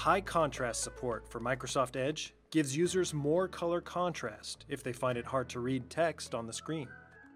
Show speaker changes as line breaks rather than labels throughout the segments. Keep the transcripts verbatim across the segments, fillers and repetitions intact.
High contrast support for Microsoft Edge gives users more color contrast if they find it hard to read text on the screen.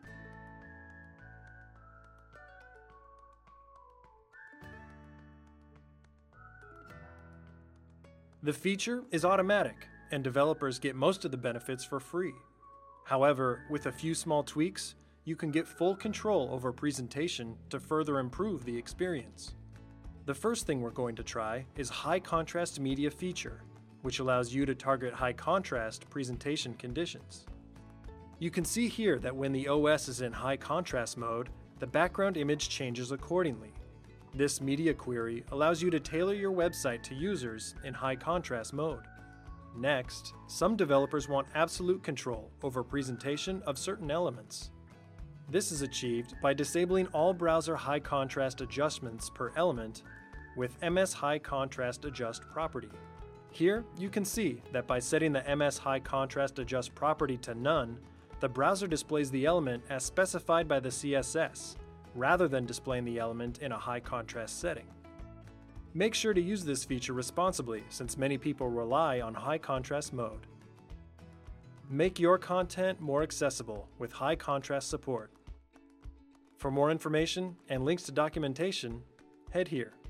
The feature is automatic, and developers get most of the benefits for free. However, with a few small tweaks, you can get full control over presentation to further improve the experience. The first thing we're going to try is High Contrast Media feature, which allows you to target high contrast presentation conditions. You can see here that when the O S is in high contrast mode, the background image changes accordingly. This media query allows you to tailor your website to users in high contrast mode. Next, some developers want absolute control over presentation of certain elements. This is achieved by disabling all browser high contrast adjustments per element with M S High Contrast Adjust property. Here, you can see that by setting the M S High Contrast Adjust property to none, the browser displays the element as specified by the C S S, rather than displaying the element in a high contrast setting. Make sure to use this feature responsibly, since many people rely on high contrast mode. Make your content more accessible with high contrast support. For more information and links to documentation, head here.